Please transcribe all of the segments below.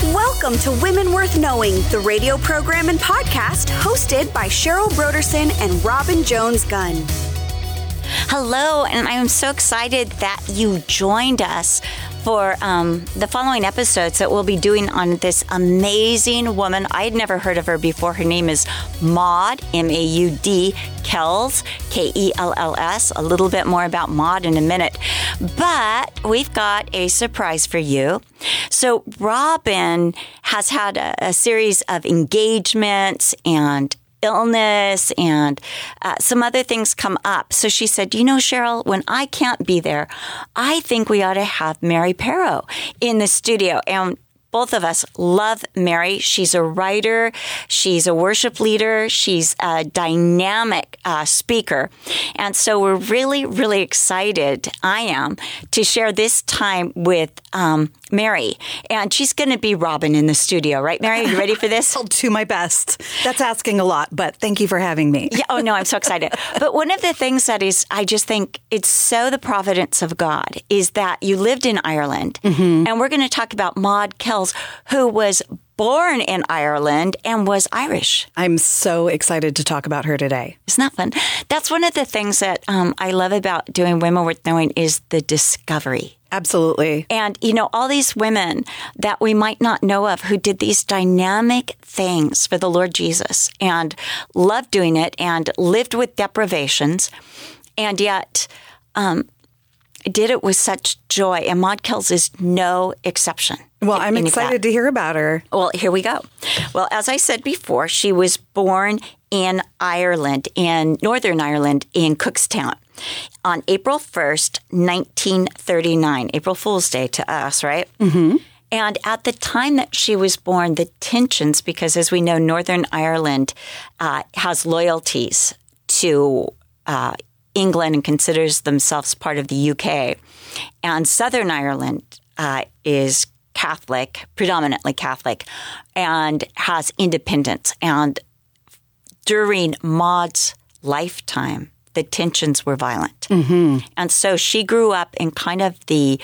Welcome to Women Worth Knowing, the radio program and podcast hosted by Cheryl Broderson and Robin Jones-Gunn. Hello, and I'm so excited that you joined us for the following episodes that we'll be doing on this amazing woman. I had never heard of her before. Her name is Maud, M-A-U-D, Kells, K-E-L-L-S. A little bit more about Maud in a minute. But we've got a surprise for you. So Robin has had a series of engagements and illness and some other things come up. So she said, you know, Cheryl, when I can't be there, I think we ought to have Mary Perro in the studio. And both of us love Mary. She's a writer. She's a worship leader. She's a dynamic speaker. And so we're really, really excited, I am, to share this time with Mary. And she's going to be Robin in the studio. Right, Mary? Are you ready for this? I'll do my best. That's asking a lot, but thank you for having me. Yeah. Oh, no, I'm so excited. But one of the things that is, I just think it's so the providence of God is that you lived in Ireland. Mm-hmm. And we're going to talk about Maud Kells, who was born in Ireland and was Irish. I'm so excited to talk about her today. Isn't that fun? That's one of the things that I love about doing Women Worth Knowing is the discovery. Absolutely. And, you know, all these women that we might not know of who did these dynamic things for the Lord Jesus and loved doing it and lived with deprivations and yet did it with such joy. And Maud Kells is no exception. Well, I'm excited to hear about her. Well, here we go. Well, as I said before, she was born in Ireland, in Northern Ireland, in Cookstown, on April 1st, 1939. April Fool's Day to us, right? Mm-hmm. And at the time that she was born, the tensions, because as we know, Northern Ireland has loyalties to England and considers themselves part of the UK. And Southern Ireland is Catholic, predominantly Catholic, and has independence. And during Maud's lifetime, the tensions were violent. Mm-hmm. And so she grew up in kind of the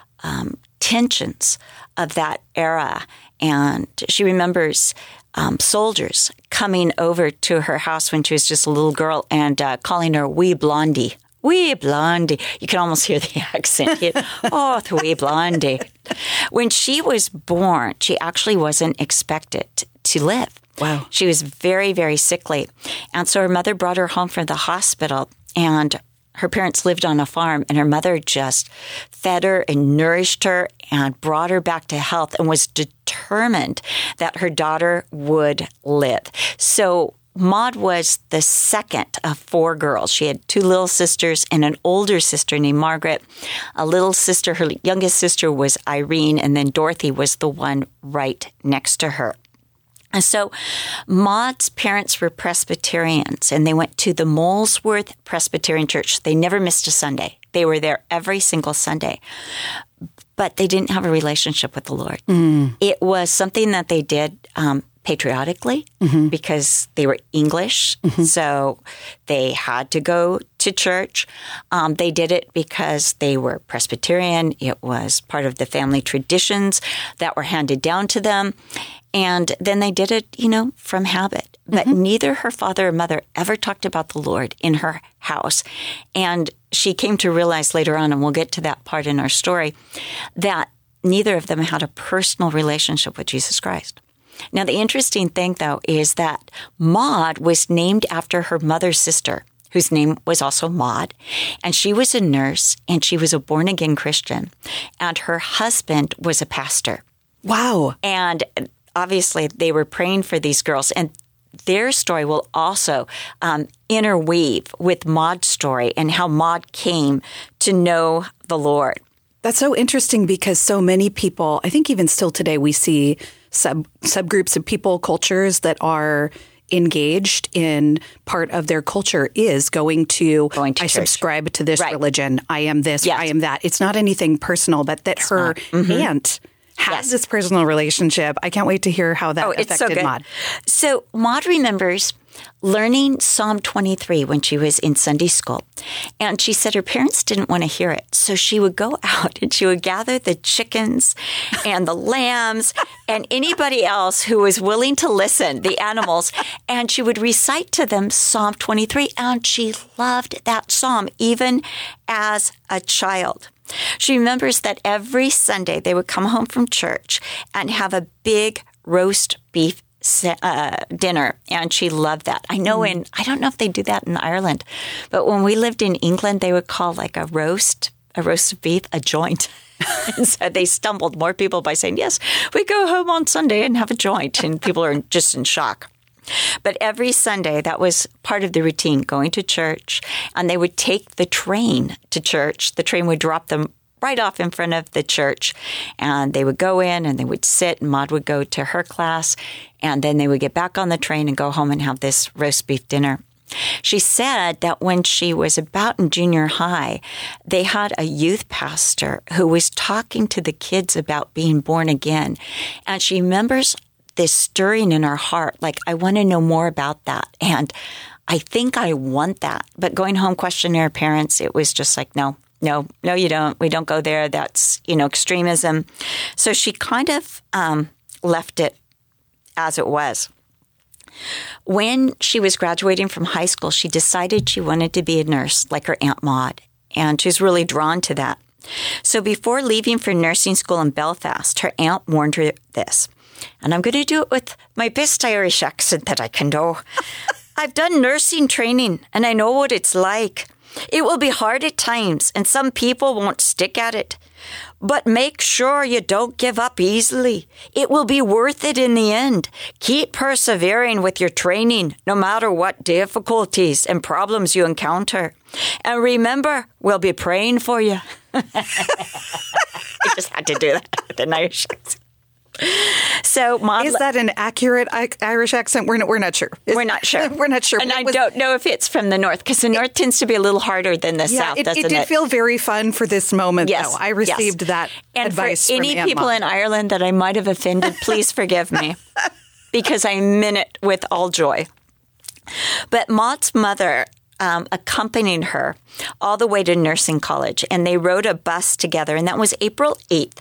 tensions of that era. And she remembers soldiers coming over to her house when she was just a little girl and calling her Wee Blondie. Wee Blondie. You can almost hear the accent here. Oh, the Wee Blondie. When she was born, she actually wasn't expected to live. Wow. She was very, very sickly. And so her mother brought her home from the hospital, and her parents lived on a farm, and her mother just fed her and nourished her and brought her back to health and was determined that her daughter would live. So Maud was the second of four girls. She had two little sisters and an older sister named Margaret. A little sister, her youngest sister was Irene, and then Dorothy was the one right next to her. And so Maud's parents were Presbyterians, and they went to the Molesworth Presbyterian Church. They never missed a Sunday. They were there every single Sunday. But they didn't have a relationship with the Lord. Mm. It was something that they did patriotically because they were English, so they had to go to church. They did it because they were Presbyterian. It was part of the family traditions that were handed down to them. And then they did it, you know, from habit. But neither her father or mother ever talked about the Lord in her house. And she came to realize later on, and we'll get to that part in our story, that neither of them had a personal relationship with Jesus Christ. Now, the interesting thing, though, is that Maud was named after her mother's sister, whose name was also Maud, and she was a nurse, and she was a born-again Christian, and her husband was a pastor. Wow. And obviously, they were praying for these girls, and their story will also interweave with Maud's story and how Maud came to know the Lord. That's so interesting because so many people, I think even still today, we see subgroups of people, cultures that are engaged in part of their culture is going to I church. Subscribe to this religion. I am this, I am that. It's not anything personal, but that her aunt has this personal relationship. I can't wait to hear how that affected Maud. So Maud remembers learning Psalm 23 when she was in Sunday school. And she said her parents didn't want to hear it. So she would go out and she would gather the chickens and the lambs and anybody else who was willing to listen, the animals, and she would recite to them Psalm 23. And she loved that psalm even as a child. She remembers that every Sunday they would come home from church and have a big roast beef dinner, and she loved that. I know I don't know if they do that in Ireland, but when we lived in England, they would call like a roast of beef a joint. And so they stumbled more people by saying, yes, we go home on Sunday and have a joint, and people are just in shock. But every Sunday, that was part of the routine, going to church, and they would take the train to church. The train would drop them right off in front of the church, and they would go in and they would sit, and Maud would go to her class, and then they would get back on the train and go home and have this roast beef dinner. She said that when she was about in junior high, they had a youth pastor who was talking to the kids about being born again, and she remembers this stirring in her heart, like, I want to know more about that, and I think I want that. But going home questioning her parents, it was just like, no, you don't. We don't go there. That's, extremism. So she kind of left it as it was. When she was graduating from high school, she decided she wanted to be a nurse like her Aunt Maud, and she was really drawn to that. So before leaving for nursing school in Belfast, her aunt warned her this, and I'm going to do it with my best Irish accent that I can do. I've done nursing training, and I know what it's like. It will be hard at times, and some people won't stick at it. But make sure you don't give up easily. It will be worth it in the end. Keep persevering with your training, no matter what difficulties and problems you encounter. And remember, we'll be praying for you. I just had to do that with an Irish accent. So, Maud, is that an accurate Irish accent? We're not sure. We're not sure. We're not sure. And I don't know if it's from the north, because the north tends to be a little harder than the south, doesn't it? It did feel very fun for this moment, yes, though. I received that and advice from any Aunt people Maud. in Ireland that I might have offended, please forgive me, because I meant it with all joy. But Maud's mother accompanied her all the way to nursing college, and they rode a bus together, and that was April 8th,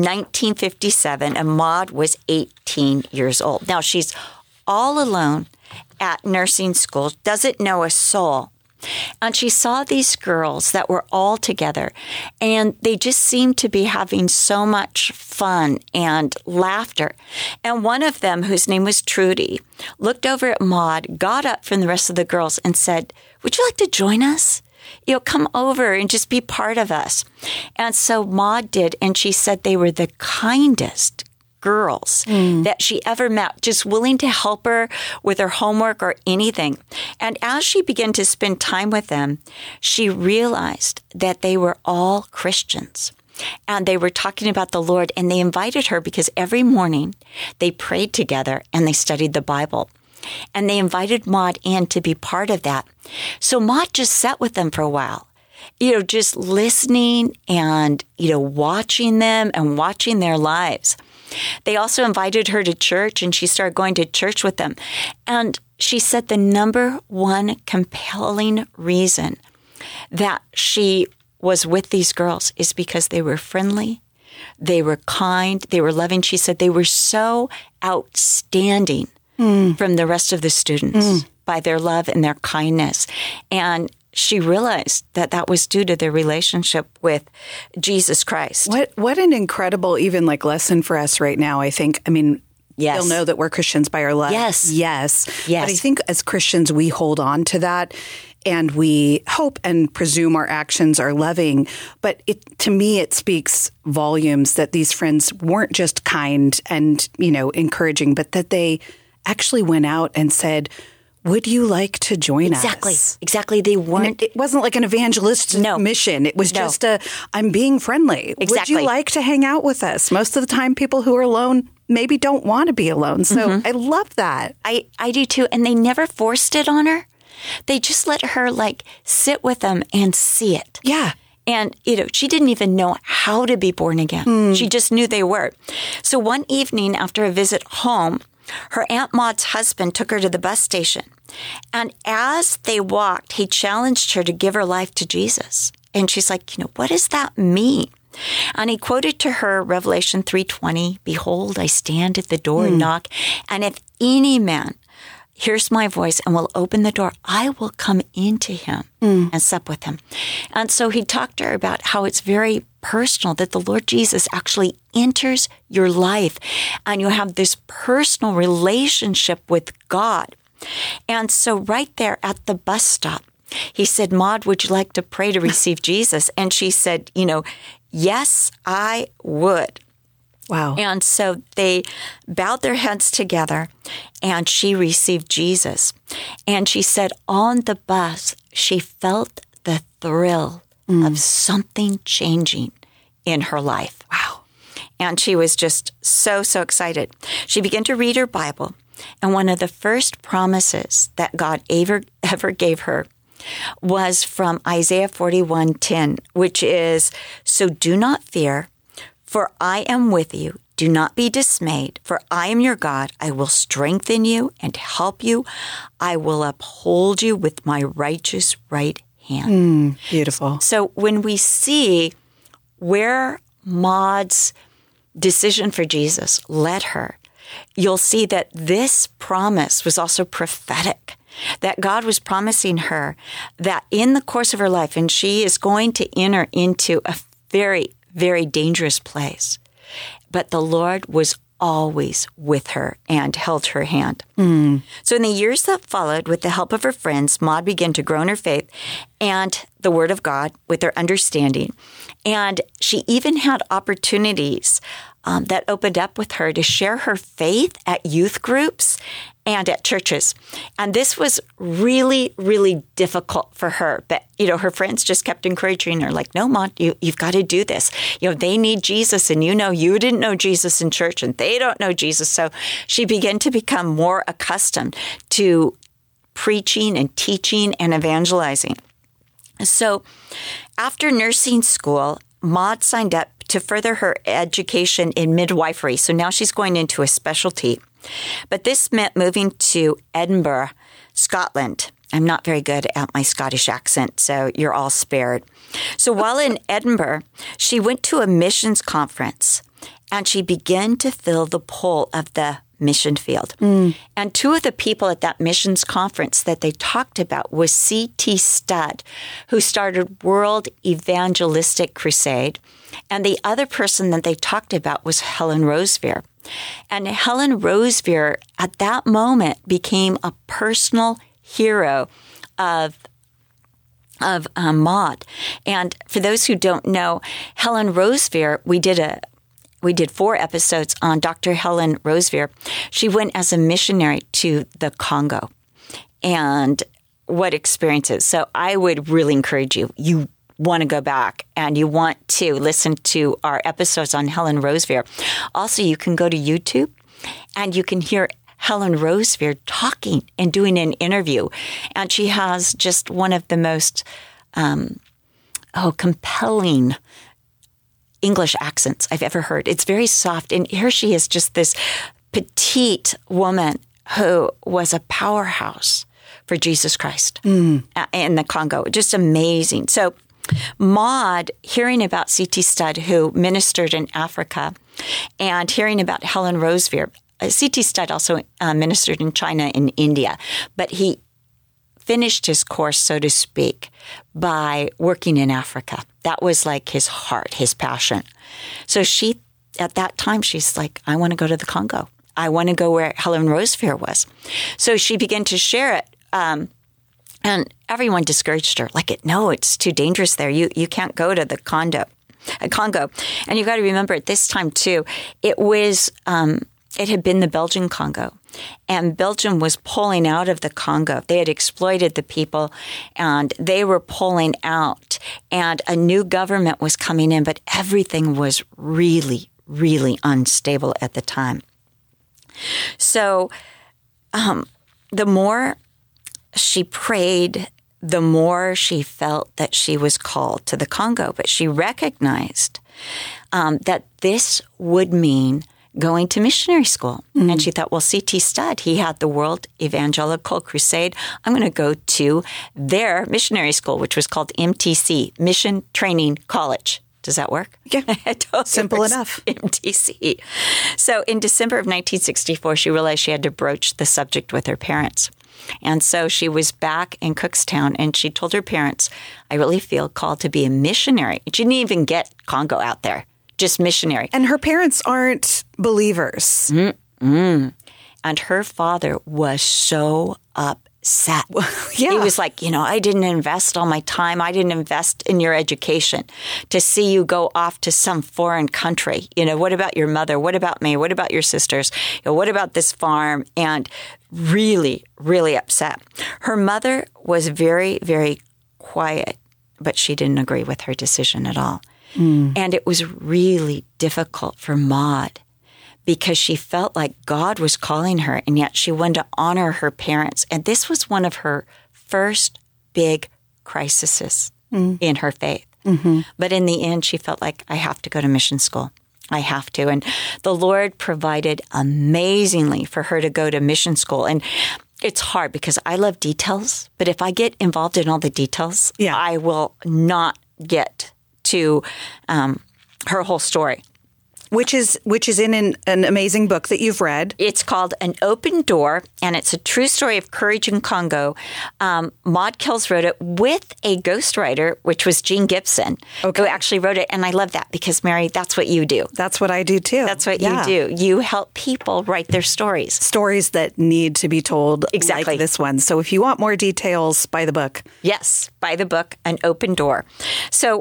1957, and Maud was 18 years old. Now, she's all alone at nursing school, doesn't know a soul, and she saw these girls that were all together, and they just seemed to be having so much fun and laughter. And one of them, whose name was Trudy, looked over at Maud, got up from the rest of the girls, and said, "Would you like to join us? Come over and just be part of us." And so Maud did, and she said they were the kindest girls that she ever met, just willing to help her with her homework or anything. And as she began to spend time with them, she realized that they were all Christians. And they were talking about the Lord, and they invited her because every morning they prayed together and they studied the Bible. And they invited Maud in to be part of that. So Maud just sat with them for a while, just listening and, watching them and watching their lives. They also invited her to church, and she started going to church with them. And she said the number one compelling reason that she was with these girls is because they were friendly, they were kind, they were loving. She said they were so outstanding from the rest of the students by their love and their kindness. And she realized that that was due to their relationship with Jesus Christ. What an incredible even lesson for us right now, I think. I mean, yes. You'll know that we're Christians by our love. Yes. But I think as Christians, we hold on to that, and we hope and presume our actions are loving. But to me, it speaks volumes that these friends weren't just kind and, encouraging, but that they actually went out and said, "Would you like to join us?" Exactly. They weren't. It wasn't like an evangelistic mission. It was just I'm being friendly. Exactly. Would you like to hang out with us? Most of the time, people who are alone maybe don't want to be alone. So I love that. I do too. And they never forced it on her. They just let her sit with them and see it. Yeah. And, she didn't even know how to be born again. She just knew they were. So one evening after a visit home, her Aunt Maud's husband took her to the bus station. And as they walked, he challenged her to give her life to Jesus. And she's like, what does that mean? And he quoted to her Revelation 3:20, "Behold, I stand at the door and knock, and if any man hears my voice and will open the door, I will come into him and sup with him." And so he talked to her about how it's very personal, that the Lord Jesus actually enters your life and you have this personal relationship with God. And so right there at the bus stop, he said, "Maud, would you like to pray to receive Jesus?" And she said, "Yes, I would." Wow. And so they bowed their heads together and she received Jesus. And she said on the bus, she felt the thrill of something changing in her life. Wow. And she was just so, so excited. She began to read her Bible. And one of the first promises that God ever gave her was from Isaiah 41:10, which is, "So do not fear, for I am with you. Do not be dismayed, for I am your God. I will strengthen you and help you. I will uphold you with my righteous right hand." Beautiful. So when we see where Maud's decision for Jesus led her, you'll see that this promise was also prophetic, that God was promising her that in the course of her life, and she is going to enter into a very, very dangerous place, but the Lord was always with her and held her hand. So in the years that followed, with the help of her friends, Maud began to grow in her faith and the Word of God with her understanding. And she even had opportunities that opened up with her to share her faith at youth groups and at churches. And this was really, really difficult for her. But, her friends just kept encouraging her, like, "No, Maud, you've got to do this. They need Jesus. And you didn't know Jesus in church and they don't know Jesus." So she began to become more accustomed to preaching and teaching and evangelizing. So after nursing school, Maud signed up to further her education in midwifery. So now she's going into a specialty. But this meant moving to Edinburgh, Scotland. I'm not very good at my Scottish accent, so you're all spared. So while in Edinburgh, she went to a missions conference and she began to feel the pull of the mission field. And two of the people at that missions conference that they talked about was C.T. Studd, who started World Evangelistic Crusade. And the other person that they talked about was Helen Roseveare. And Helen Roseveare at that moment became a personal hero of Maud. And for those who don't know, Helen Roseveare, we did 4 episodes on Dr. Helen Roseveare. She went as a missionary to the Congo. And what experiences. So I would really encourage you. You want to go back and you want to listen to our episodes on Helen Roseveare. Also, you can go to YouTube and you can hear Helen Roseveare talking and doing an interview. And she has just one of the most compelling English accents I've ever heard. It's very soft. And here she is, just this petite woman who was a powerhouse for Jesus Christ in the Congo. Just amazing. So Maud, hearing about C.T. Studd, who ministered in Africa, and hearing about Helen Roseveare, C.T. Studd also ministered in China and India, but he finished his course, so to speak, by working in Africa. That was like his heart, his passion. So she, at that time, she's like, I want to go to the Congo. I want to go where Helen Roseveare was. So she began to share it. And everyone discouraged her, like, no, it's too dangerous there. You can't go to the Congo. And you've got to remember at this time, too, it had been the Belgian Congo. And Belgium was pulling out of the Congo. They had exploited the people, and they were pulling out. And a new government was coming in, but everything was really, really unstable at the time. So the more she prayed, the more she felt that she was called to the Congo. But she recognized that this would mean going to missionary school. And she thought, well, C.T. Studd, he had the World Evangelical Crusade. I'm going to go to their missionary school, which was called MTC, Mission Training College. Does that work? Yeah. Simple enough. MTC. So in December of 1964, she realized she had to broach the subject with her parents. And so she was back in Cookstown, and she told her parents, I really feel called to be a missionary. She didn't even get Congo out there, just missionary. And her parents aren't believers. And her father was so upset. Yeah. He was like, I didn't invest all my time. I didn't invest in your education to see you go off to some foreign country. What about your mother? What about me? What about your sisters? What about this farm? And really, really upset. Her mother was very, very quiet, but she didn't agree with her decision at all. And it was really difficult for Maud because she felt like God was calling her, and yet she wanted to honor her parents. And this was one of her first big crises in her faith. But in the end, she felt like, I have to go to mission school. I have to. And the Lord provided amazingly for her to go to mission school. And it's hard because I love details, but if I get involved in all the details, I will not get to her whole story. Which is in an amazing book that you've read. It's called An Open Door, and it's a true story of courage in Congo. Maud Kills wrote it with a ghostwriter, which was Jean Gibson, who actually wrote it. And I love that because, Mary, that's what you do. That's what I do, too. That's what you do. You help people write their stories. Stories that need to be told like this one. So if you want more details, buy the book. Yes, buy the book, An Open Door. So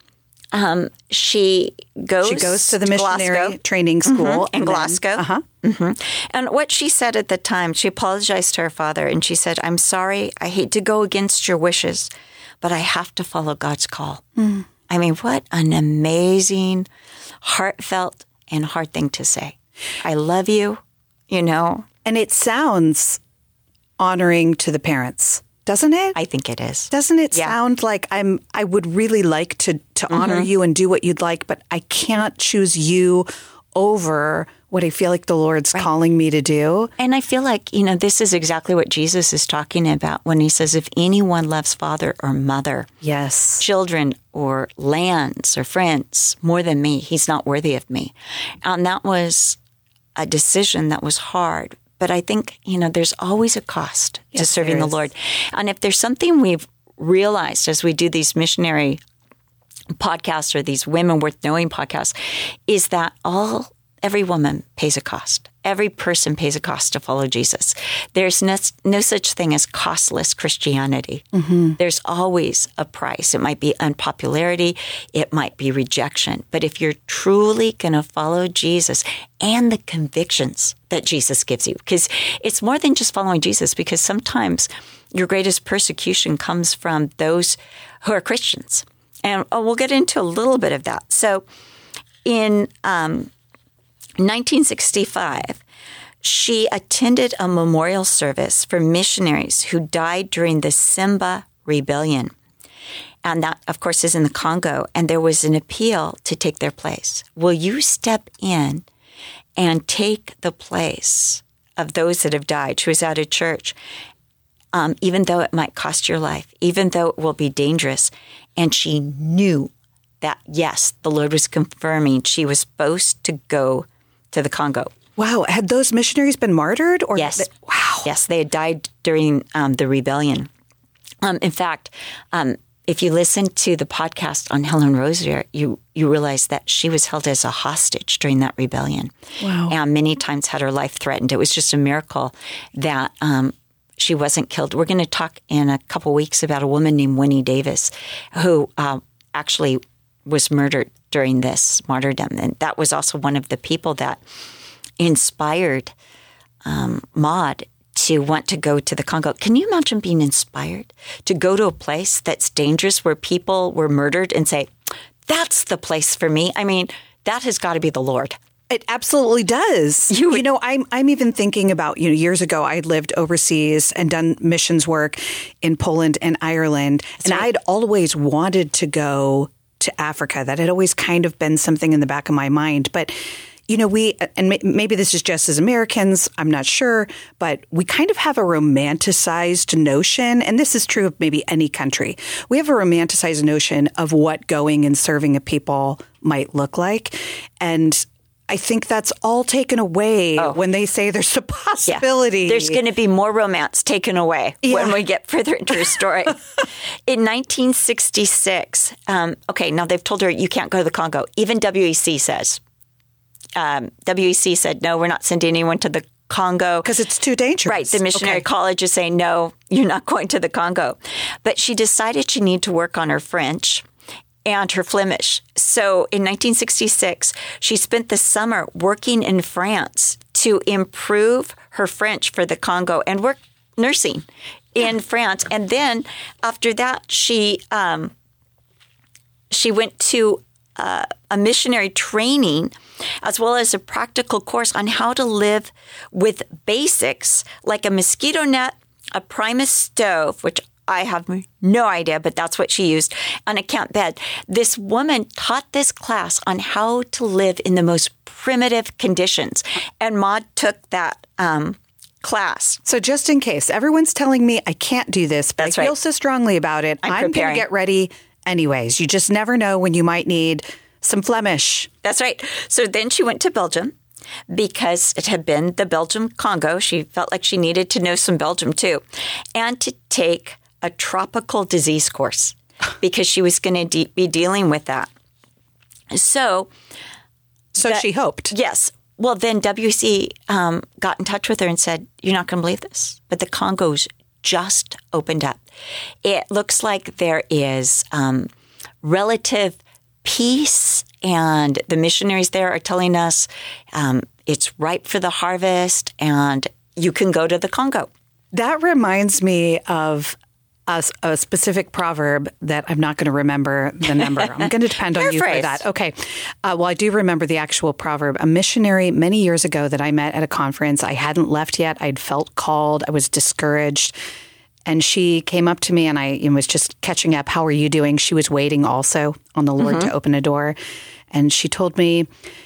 she goes to the missionary training school in Glasgow. And what she said at the time, she apologized to her father and she said, I'm sorry, I hate to go against your wishes, but I have to follow God's call. I mean, what an amazing, heartfelt and hard thing to say. I love you, And it sounds honoring to the parents. Doesn't it? I think it is. Doesn't it sound like I would really like to honor you and do what you'd like, but I can't choose you over what I feel like the Lord's calling me to do? And I feel like, this is exactly what Jesus is talking about when he says, if anyone loves father or mother, children or lands or friends more than me, he's not worthy of me. And that was a decision that was hard. But I think, there's always a cost to serving the Lord. And if there's something we've realized as we do these missionary podcasts or these Women Worth Knowing podcasts, is that every woman pays a cost. Every person pays a cost to follow Jesus. There's no such thing as costless Christianity. There's always a price. It might be unpopularity. It might be rejection. But if you're truly going to follow Jesus and the convictions that Jesus gives you, because it's more than just following Jesus, because sometimes your greatest persecution comes from those who are Christians. And we'll get into a little bit of that. So in 1965, she attended a memorial service for missionaries who died during the Simba Rebellion. And that, of course, is in the Congo. And there was an appeal to take their place. Will you step in and take the place of those that have died? She was at a church, even though it might cost your life, even though it will be dangerous. And she knew that, yes, the Lord was confirming she was supposed to go to the Congo. Wow. Had those missionaries been martyred? Or yes. Wow. Yes, they had died during the rebellion. In fact, if you listen to the podcast on Helen Rosier, you realize that she was held as a hostage during that rebellion. Wow. And many times had her life threatened. It was just a miracle that she wasn't killed. We're going to talk in a couple weeks about a woman named Winnie Davis who actually was murdered during this martyrdom. And that was also one of the people that inspired Maud to want to go to the Congo. Can you imagine being inspired to go to a place that's dangerous where people were murdered and say, that's the place for me? I mean, that has got to be the Lord. It absolutely does. I'm even thinking about, years ago, I'd lived overseas and done missions work in Poland and Ireland. And I'd always wanted to go to Africa. That had always kind of been something in the back of my mind. But, maybe this is just as Americans, I'm not sure, but we kind of have a romanticized notion, and this is true of maybe any country. We have a romanticized notion of what going and serving a people might look like. And I think that's all taken away when they say there's a possibility. Yeah. There's going to be more romance taken away when we get further into her story. In 1966, now they've told her you can't go to the Congo. Even WEC says. WEC said, no, we're not sending anyone to the Congo. Because it's too dangerous. Right. The missionary college is saying, no, you're not going to the Congo. But she decided she needed to work on her French and her Flemish. So in 1966, she spent the summer working in France to improve her French for the Congo and work nursing in France. And then after that, she went to a missionary training as well as a practical course on how to live with basics like a mosquito net, a Primus stove, which I have no idea, but that's what she used, and a camp bed. This woman taught this class on how to live in the most primitive conditions, and Maud took that class. So just in case, everyone's telling me I can't do this, but I feel so strongly about it, I'm going to get ready anyways. You just never know when you might need some Flemish. That's right. So then she went to Belgium because it had been the Belgium Congo. She felt like she needed to know some Belgium too, and to take a tropical disease course because she was going to be dealing with that. So she hoped. Yes. Well, then WC got in touch with her and said, you're not going to believe this, but the Congo's just opened up. It looks like there is relative peace, and the missionaries there are telling us it's ripe for the harvest and you can go to the Congo. That reminds me of a specific proverb that I'm not going to remember the number. I'm going to depend on you for that. Okay. Well, I do remember the actual proverb. A missionary many years ago that I met at a conference, I hadn't left yet. I'd felt called. I was discouraged. And she came up to me and I was just catching up. How are you doing? She was waiting also on the Lord to open a door. And she told me,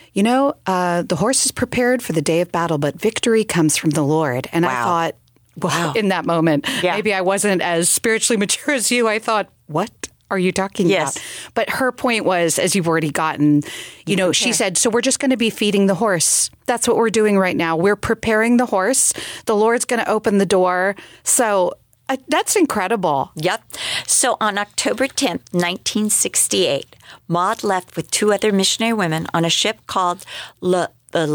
the horse is prepared for the day of battle, but victory comes from the Lord. And I thought, in that moment, maybe I wasn't as spiritually mature as you. I thought, what are you talking about? But her point was, as you've already gotten, she said, so we're just going to be feeding the horse. That's what we're doing right now. We're preparing the horse. The Lord's going to open the door. So that's incredible. Yep. So on October 10th, 1968, Maud left with two other missionary women on a ship called the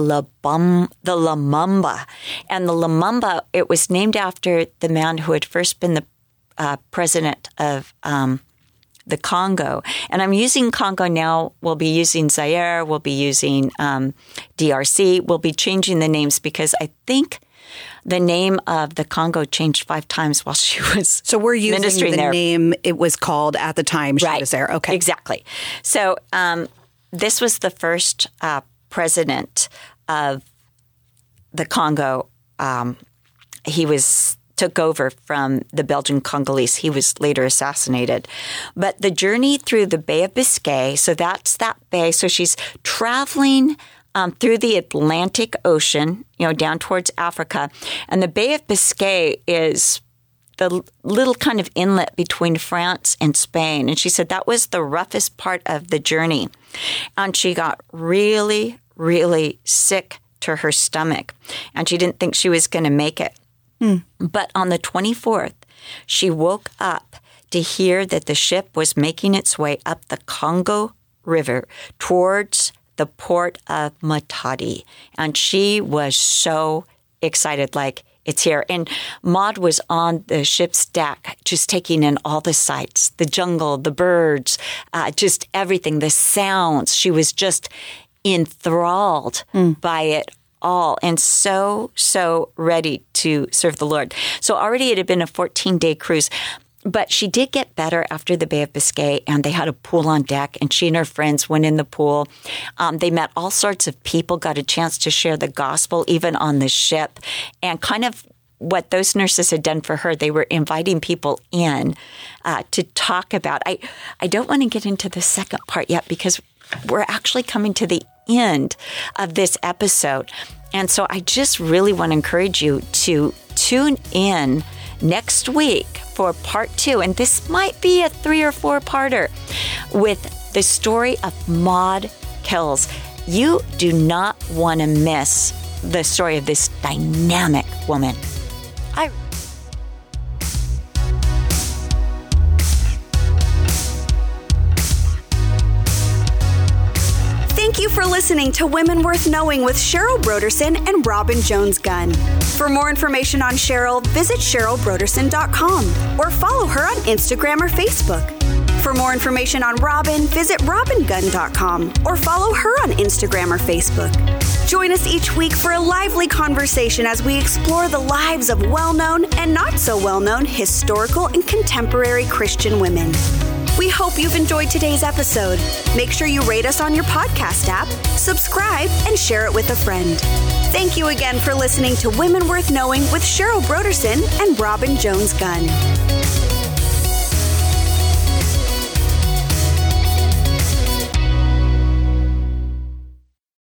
Lumumba. And the Lumumba, it was named after the man who had first been the president of the Congo. And I'm using Congo now. We'll be using Zaire. We'll be using DRC. We'll be changing the names because I think the name of the Congo changed 5 times while she was So we're using the there. name it was called at the time she was there. Okay. Exactly. So this was the first president of the Congo. He took over from the Belgian Congolese. He was later assassinated. But the journey through the Bay of Biscay, so that's that bay. So she's traveling through the Atlantic Ocean, down towards Africa. And the Bay of Biscay is the little kind of inlet between France and Spain. And she said that was the roughest part of the journey. And she got really, really sick to her stomach. And she didn't think she was going to make it. But on the 24th, she woke up to hear that the ship was making its way up the Congo River towards the port of Matadi. And she was so excited, like, it's here. And Maud was on the ship's deck, just taking in all the sights, the jungle, the birds, just everything, the sounds. She was just enthralled by it all and so ready to serve the Lord. So already it had been a 14-day cruise. But she did get better after the Bay of Biscay, and they had a pool on deck, and she and her friends went in the pool. They met all sorts of people, got a chance to share the gospel, even on the ship. And kind of what those nurses had done for her, they were inviting people in to talk about. I don't want to get into the second part yet because we're actually coming to the end of this episode. And so I just really want to encourage you to tune in next week for part 2. And this might be a 3 or 4-parter with the story of Maud Kills. You do not want to miss the story of this dynamic woman. Thank you for listening to Women Worth Knowing with Cheryl Brodersen and Robin Jones-Gunn. For more information on Cheryl, visit CherylBrodersen.com or follow her on Instagram or Facebook. For more information on Robin, visit RobinGunn.com or follow her on Instagram or Facebook. Join us each week for a lively conversation as we explore the lives of well-known and not so well-known historical and contemporary Christian women. We hope you've enjoyed today's episode. Make sure you rate us on your podcast app, subscribe, and share it with a friend. Thank you again for listening to Women Worth Knowing with Cheryl Brodersen and Robin Jones-Gunn.